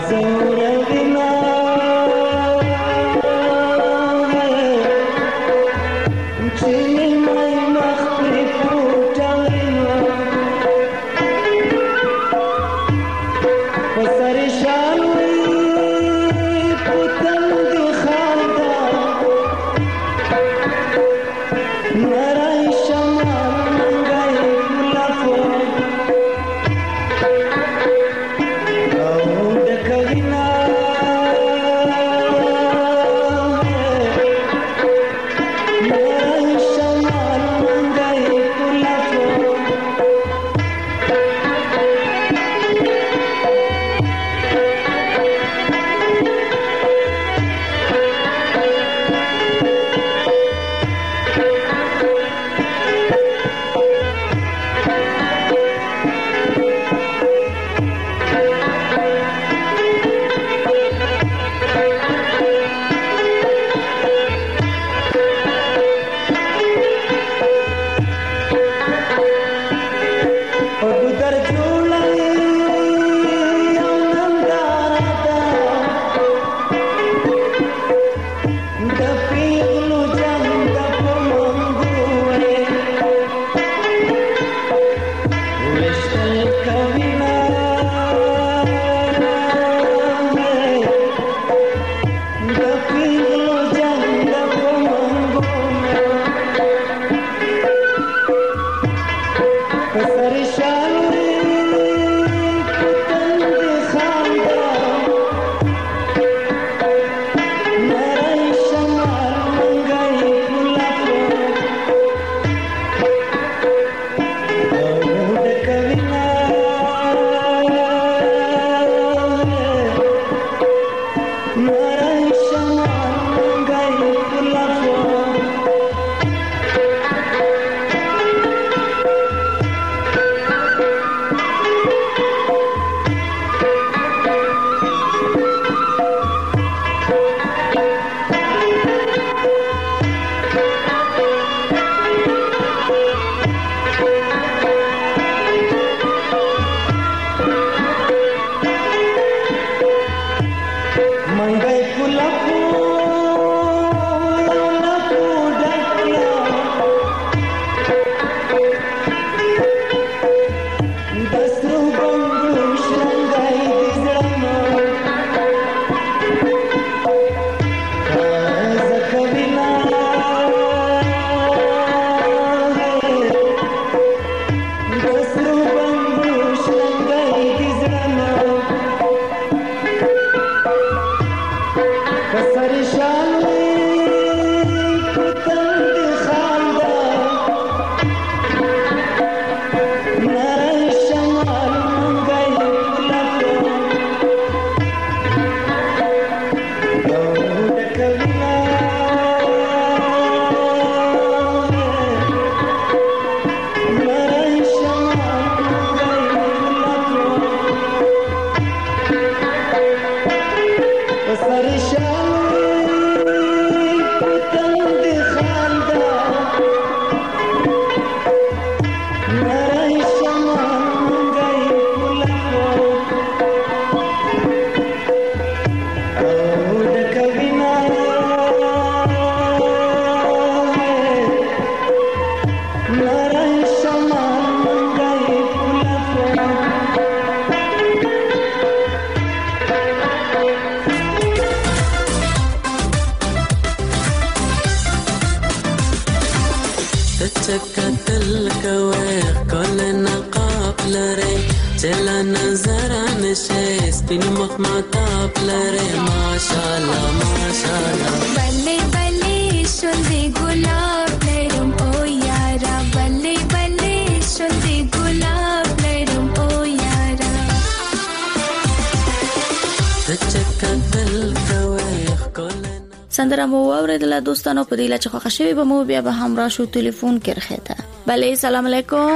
سندره مو اوریدله دوستانو په دې لچ خوښ شوی به مو بیا به همراه شو ټلیفون کرخته بله سلام علیکم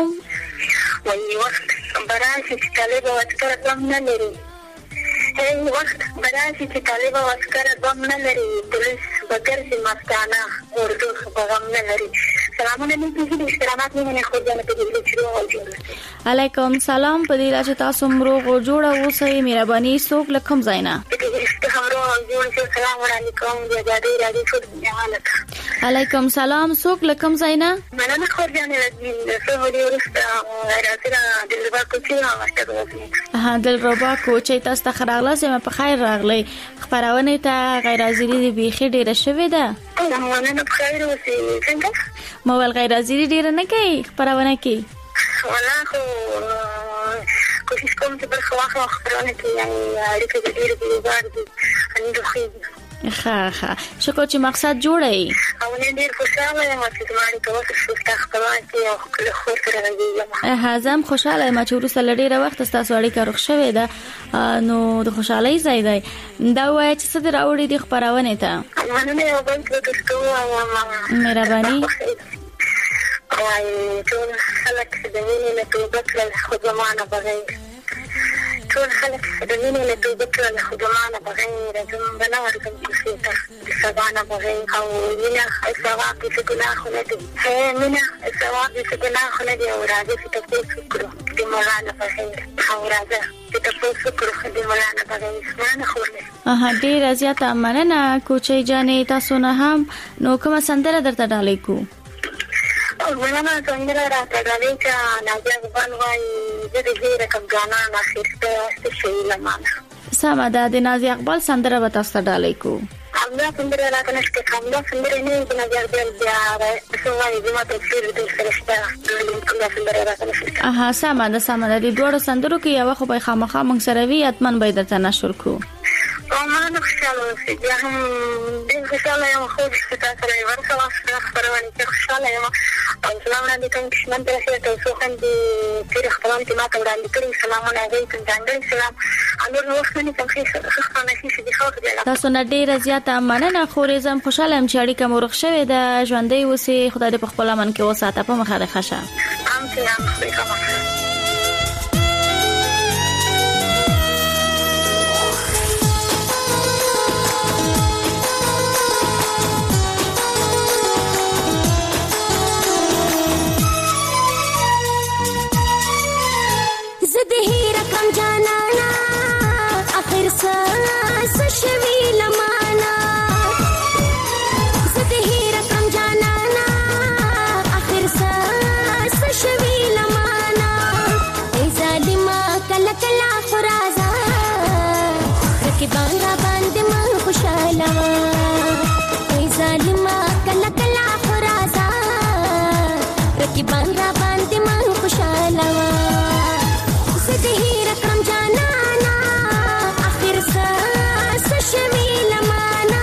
وای وخت برانسی چې طالب واسکر بم نه لري وخت برانسی چې طالب واسکر بم نه لري پولیس بګر سي مستانه اردو بم نه لري سلامونه دې دې احترامات مې نه خو ځنه په دې چې راوځي. علیکم سلام. په دې راځي تاسو مرو جوړه اوسئ مهرباني څوک لکم زینا. السلام علیکم دې راځي څوک علیکم سلام څوک لکم زینا. مننه خو ځنه څه ودی ورسته راځي دلبا کوچي ها دلربا کوچي تاسو ته خراغله سم په خیر راغلی. خبرونه ته غیر حاضری دی بيخي ډیره شوې ده. مننه په خیر اوسئ. څنګه موبایل غیر حاضری ډیره نه کوي خبرونه کوي. والله خو کوشش کوم چې برخه واخلم خبرونه کوي یعنی اړیکې ډیره دي ان دوی ښه شکر چې مقصد جوړي. او نه ډیر خوشاله یم چې زموږ تاسو څخه خبرونه کوي او کله خو سره راځي. هازم خوشاله یم چې ورسره ډیره وخت تاسو اړیکه روښ شوې ده نو د خوشحالي ځای دی. دا وایي چې څه دراوړي د خبرونه ته. مننه یو بل څه کوم مهرباني. واي ټول خلک د مینې له توبه کړل خو زمانه بغیر. ټول خلک د مینې له توبه کړل خو زمانه بغیر. زم بنور کوم څه ته سبانه بغیر او مینه ثواب دې ګناه خو نه دي. مینه ثواب دې ګناه خو نه دي او راځي چې تاسو وکړو د مولانا بغیر او راځي چې تاسو وکړو د مولانا بغیر نه خو نه. ډیر زیاته مننه کوچي جانې تاسو نه هم نو کومه سندره درته ډالې کو. مننه څنګه راته غواړي چې ناجیه غوان وايي د دې رقم غانا نه خسته شي لمانه. سمه ده د نازیه اقبال سندره به تاسو ډالې کو. همدا سندره راته نشته همدا سندره نه د ناجیه اقبال بیا سوای د ماته تفسیر د فرشته کومه سندره راته نشته. سمه ده د دوړو سندرو کې یو خو به خامخا موږ سره وی اتمن به درته نشر کو. ما خوشاله اوسئ. بیا هم ډېر خوشاله یم خو چې تاسو سره یې ورسره خبرونه کې خوشاله یم. سلام علیکم کشمن ته تاسو هم دې تیر خبرونه چې ما ته وړاندې کړي. سلامونه علیکم ځانګړي سلام انور وخت نه کوم څه دي خو تاسو نه ډېر زیاته مننه. خو زم خوشاله یم چې اړیکه مو رخ شوې ده. ژوندۍ اوسئ. خدای دې په خپل امن کې وساته. په مخه ښه. رقم جانانا اخر ساس شوی لمانا. زده رقم جانانا اخر ساس شوی لمانا. ای ظالما کلا کلا خرازا رکبان را باندې من خوشاله. ای ظالما کلا کلا خرازا رکبان را باندې من خوشاله. زده رقم جانانا آخر ساس شوی لمانا.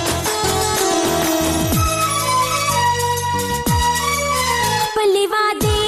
पल्ली वादे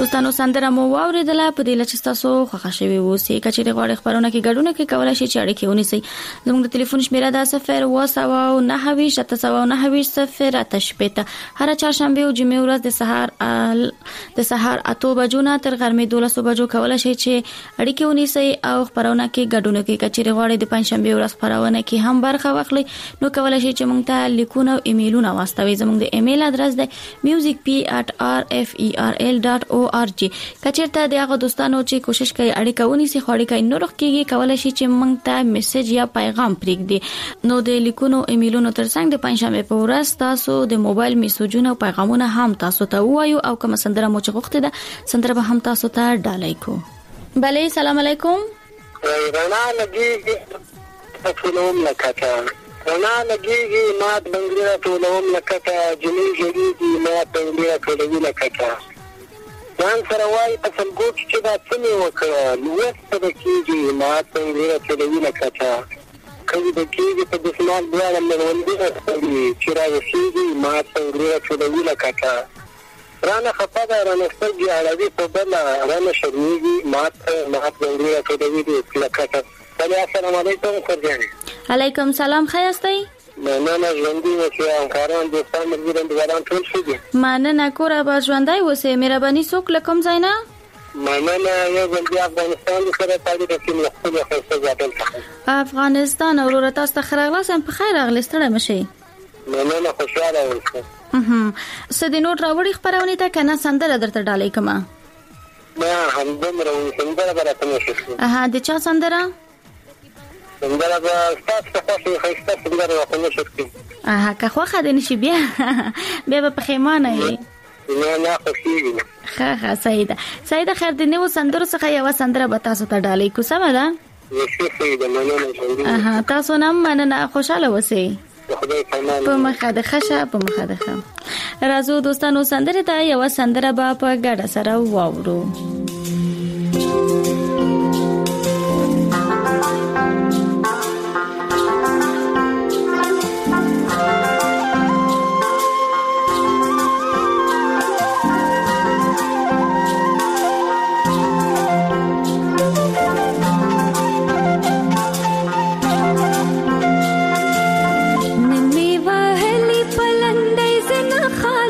دوستانو سندره مو واوریدله په دې لچ تاسو خوښ شوي اوسئ کچېره غواړئ خبرونه کې ګډون کې کولای شئ چې اړیکې ونیسئ زموږ د ټلیفون شمیره ده 079 هر چهارشنبه او جمعې ورځ د سهار 8 بجو نه تر غرمې 12 بجو کولای شئ چې اړیکې ونیسئ او خبرونه کې ګډون کې کچېره غواړئ د پنځشنبه ورځ خبرونه کې هم برخه واخلئ نو کولای شئ چې موږ ته لیکونه او ایمیلونه واستوي زموږ د ایمیل ادرس دی musicp@rferl.org کچېرته د هغه دوستانو چې کوشش کوي اړیکه ونیسي خو اړیکه نه روغ کیږي کولای شي چې موږ ته میسج یا پیغام پرېږدي نو د لیکونو ایمیلونو ترڅنګ د پنځشنبه په ورځ تاسو د موبایل میسجونه او پیغامونه هم تاسو ته وایو او کوم سندره مو چې غوښته ده سندره به هم تاسو ته ډالای کو بله سلام علیکم رانا لګي ټولوم لکه رانا لګي مات بنگړه ټولوم لکه جنې جوړيږي مات بنگړه ټولوي لکه ځان سره وای په څنګه چې دا څنګه وکړه لوست د کیږي مات بنگړه ټولوي لکه کله د کیږي په دسمال بیا ولندې چې راوښیږي مات بنگړه ټولوي لکه رانا خپاده رانا ستګي اړوي په بل رانا شرمېږي مات بنگړه ټولوي لکه السلام علیکم سرجاني علیکم سلام خیاستئ مننه ژوندۍ اوسئ همکاران دوستان ملګري انډیوالان ټول ښه دي مننه کور آباد ژوندۍ اوسئ مهرباني څوک له کوم ځای نه مننه یو ځل بیا افغانستان سره تعلق لري نو خپل خاصه ځابل افغانستان اورور تاسو ته خراغلاس په خیر اغلستړه مشي مننه خوشاله اوسئ سدي نوټ راوړي خبرونه ته کنه سندره درته ډالې کما ما هم دمر سندره برته نشي د چا سندره سندره به تاسو ته خاصه سندره راځي شکل که خو خدای نشي بیا په پخیمانه یې نه خوشیږي ها سیده خیر د نو سندرو څخه یو سندره به تاسو ته ډالې کو سم ده سیده مننه تاسو نام مننه خوشاله اوسئ په مخه د خشه په مخه د خم راځو دوستانو سندره ته یو سندره به په ګډه سره واورو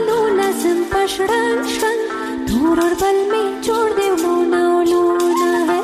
شرن شرن نور اور بل میں چھوڑ دے لونا لونا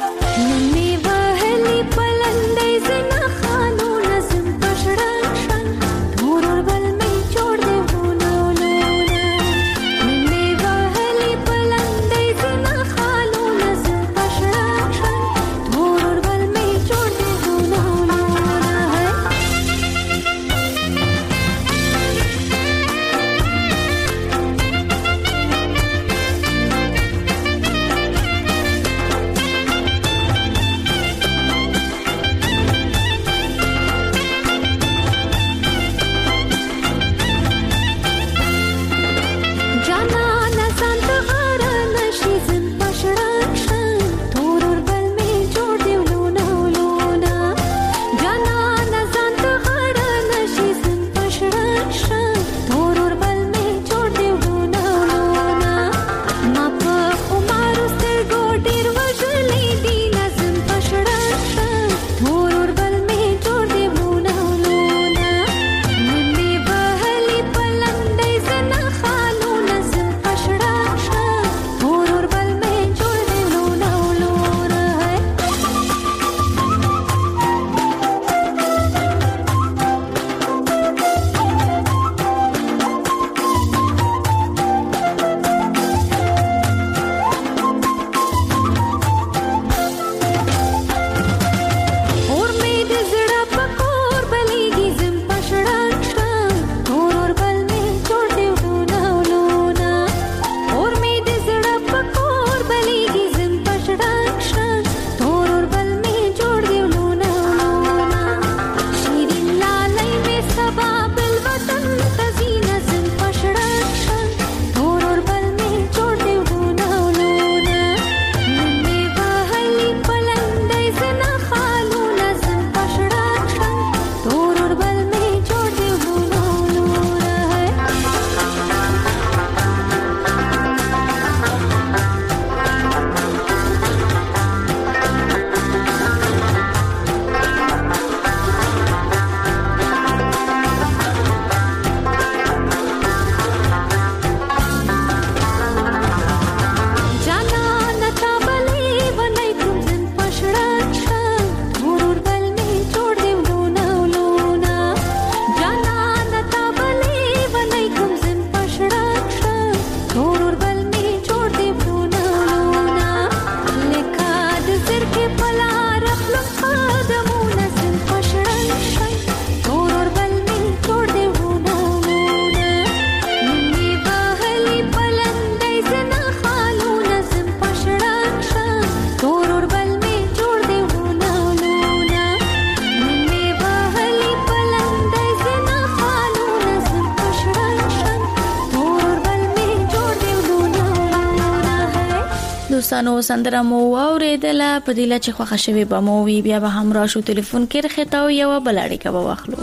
دوستانو سندره مو اوریدله په دې لچ خوښه شوی به مو وی بیا به هم راشو ټلیفون کې رخته یو بلړی کا به واخلو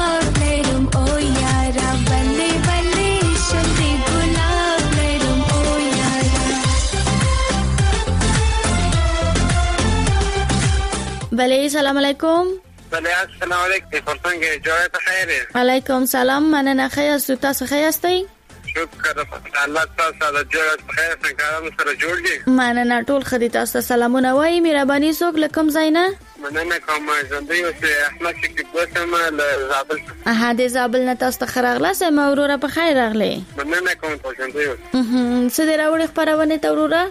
بله سلام علیکم. بله السلام علیکم. څنګه جوړه ته خیر؟ علیکم سلام. مننه خیر تاسو ښه یاستئ؟ شکر الله تاسو ته جوړه خیر څنګه سره جوړ دي. مننه ټول خدي تاسو سلامونه وای مهرباني څوک لکم زینا؟ مننه کوم ژوندۍ اوسه احمد شکیب وسم له زابل. د زابل نه تاسو ته خراغله سم اورورا په خیر راغله. مننه کوم تاسو ژوندۍ. څه دی راوړي خبرونه ته اورورا؟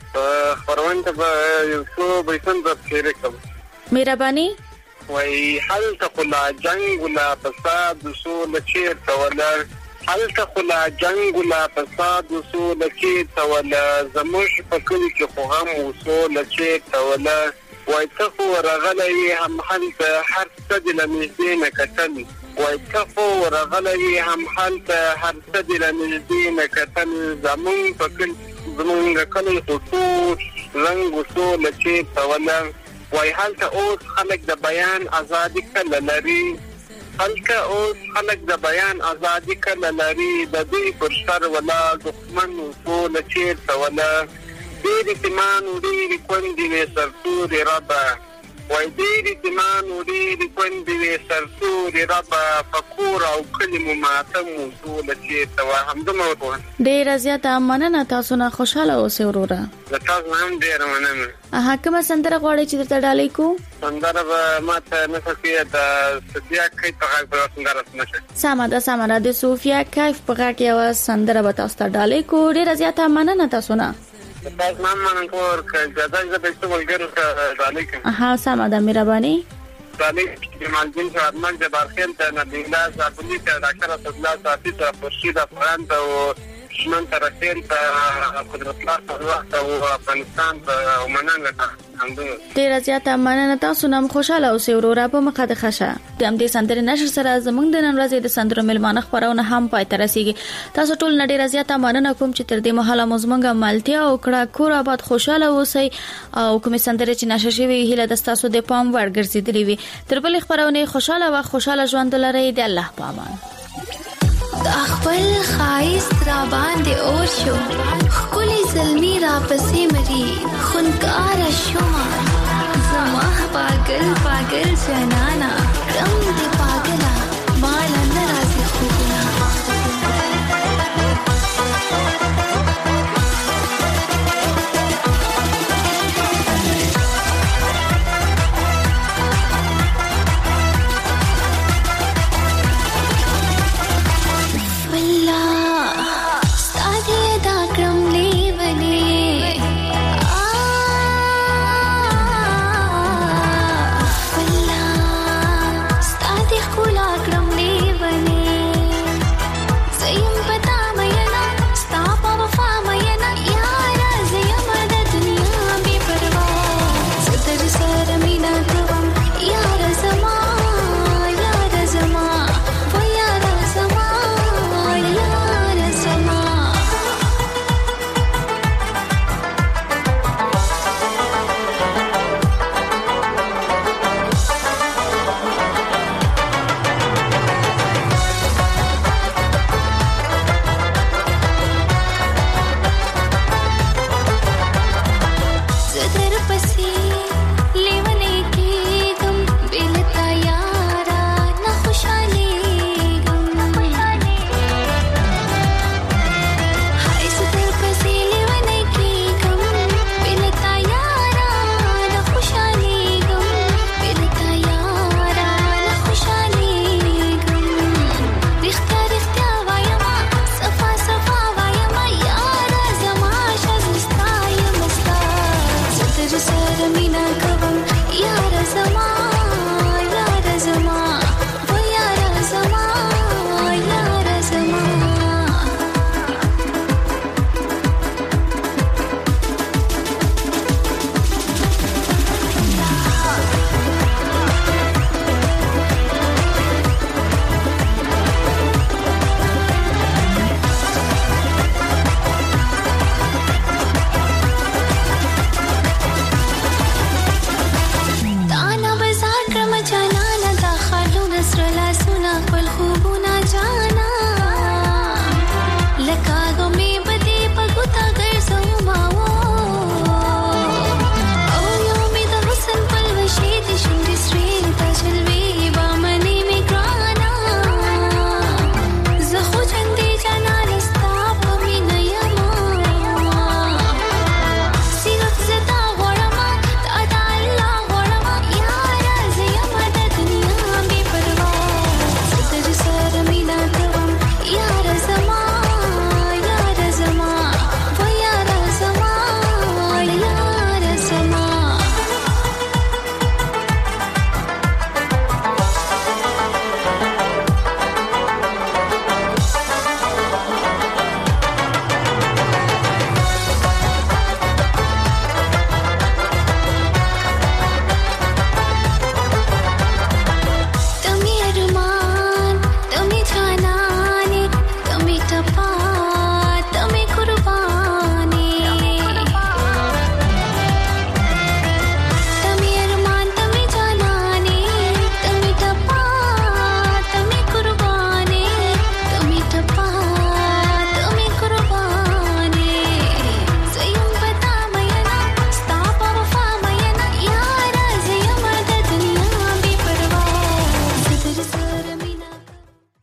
خبرونه ته یو څو بیسن د خیره کوم. مهرباني وای حل تخلا جنگ ولا فساد وصول چیر تولا حل تخلا جنگ ولا فساد وصول چیر تولا زموش فکر کې خو هم وصول چیر تولا وای تخو رغلي هم حل هر څه د لمزين کتل وای تخو رغلي هم حل هر څه د لمزين کتل زمون فکر زمون کله خطو رنگ وصول چیر تولا وای هلته اوس خلک د بیان ازادي کله لري هلته اوس خلک د بیان ازادي کله لري د دې پر شر ولا دښمن وصول چیرته ولا دې تمان ودې کوندې سرتور ربا وای دې تمان ودې کوندې سرتور ربا فقور او کلمه ماتم وصول چیرته وا همدمه وته ډیر زیاته مننه تاسو نه خوشاله اوسئ ورورا. تاسو هم ډیر مننه. کومه سندره غواړئ چې درته ډالۍ کو؟ سندره به ماته نه فکر د صوفیا کیف په غږ سندره نشه. سمه د صوفیا کیف په غږ یو سندره به تاسو ته ډالۍ کو. ډیر زیاته مننه تاسو نه. تاسو هم مننه کور کله د پیسو ولګر ډالۍ کوم. سمه د مهرباني. ډالۍ جمال الدین شهرمن جبار خیل ته نبی الله زابلی ته ډاکټر صلی الله صافی ته فرشید افغان ته او شمن ترخیل ته قدرت الله ته افغانستان ته مننه الحمدلله. ډیر زیاته مننه تاسو نام خوشاله اوسئ ورورا په مخه د خشه. د دې سندره نشر سره زمونږ د نن ورځې د سندرو ملمانه خبرونه هم پای ته رسیږي. تاسو ټول ډیر زیاته مننه کوم چې تر دې مهاله مزمنګه مالتیا او کړه کور آباد خوشاله اوسئ او کوم سندره چې نشر شوی هله د تاسو د پام ور ګرځیدلې وي. تر بل خبرونه خوشاله او خوشاله ژوند لرئ. د الله په امان. د خپل خایس را باندې اور شو خولي زلمی را پسې مری خونکار شوما زما پاگل جنانا رم